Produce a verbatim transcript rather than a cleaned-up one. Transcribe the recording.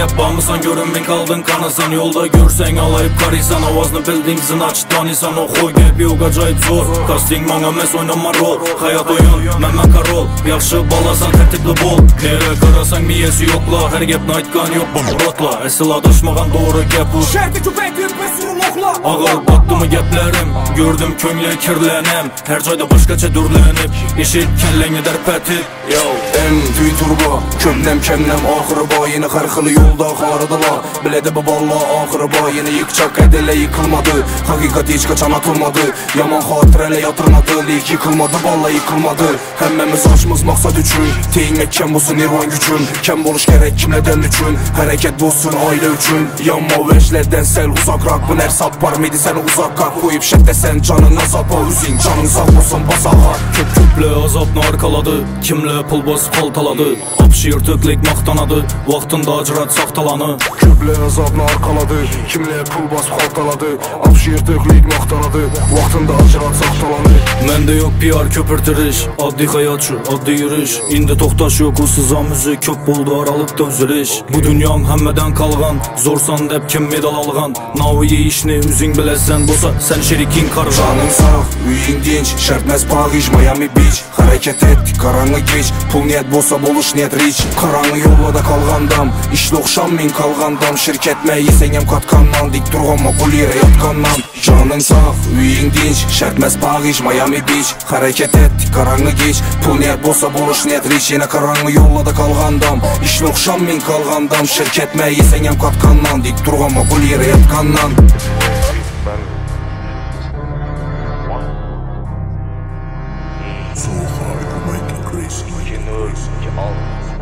yapamısan görünmen kaldın kanasan. Yolda görsen alayıp karıysan, avazını bildin kızın aç tanıysan. Oxu gep yok acayip zor, casting mana mes oynama rol. Hayat oyun, məmən karol, yaxşı balasan tərtibli bol. Nere qarasan miyesi yokla, her gepni aytqan yok bunu rotla. Əsil adaşmağan doğru gep bu, şərti küpəkdir və surluqla. ağır battı mı geplerim, gördüm könglə kirlənim. Her cayda başqaça dürlənib, eşit kəlləng edər pətib. Yo M tüy turba, kömnem kemnem ahırı ba. Yeni xərxılı yolda xarıdılar, bilədə bu balla ahırı ba. Yeni yıkçak edələ yıkılmadı, haqiqat heç qaçan atılmadı. Yaman xatirələ yatırmadı, lik yıkılmadı, balla yıkılmadı. Həmməmiz açmız maqsad üçün, teyimək kəm olsun irvan gücün. Kəm boluş gərək kimlədən üçün, hərəkət olsun ailə üçün. Yanma vəşlərdən səl uzaq rak, bu nər sap var mıydı səni uzaq qaq. Qoyub şəddəsən canın azaba, üzün canın sağ olsun basağa. Köp köple azabını arkaladı, kimlə pul basıb xaltaladı. Apşı yırtıqlik maqtanadı, vaxtında acırat saxtalanı. Köple azabını arkaladı, kimlə pul basıb xaltaladı. Apşı yırtıqlik maqtanadı, vaxtında acırat saxtalanı. Məndə yok P R köpürtürüş, addi hayatçı, addi yürüş. İndi toxtaş yok o sızan müzik, köp boldu aralıqda üzülüş. Bu dünyan həmmədən qalğan, zorsan dəb kim medal alğan. Naviyi işini üzün biləsən, bosa sən şerikin qarğan. Canın sağ, üyün dinç, şərtməz Paris, Miami Beach. Hərəkət et, qaranğı geç, pul niyət bolsa boluş niyət rich. Qaranğı yollada qalğandam, işlə oxşam min qalğandam. Şirkətmə yesəngəm qatqandan, dik durğanma qul yerə yatqandan. Canın sağ, üyün dinç, şərtməz Paris, Miami Beach. Hərəkət et, qaranğı geç, pul niyət bolsa boluş niyət rich. Yenə qaranğı yollada qalğandam, işlə oxşam min qalğandam. Şirkətmə yesəngəm qatqandan, dik durğanma qul yerə yatqandan. So hard to make it crazy. You know, you all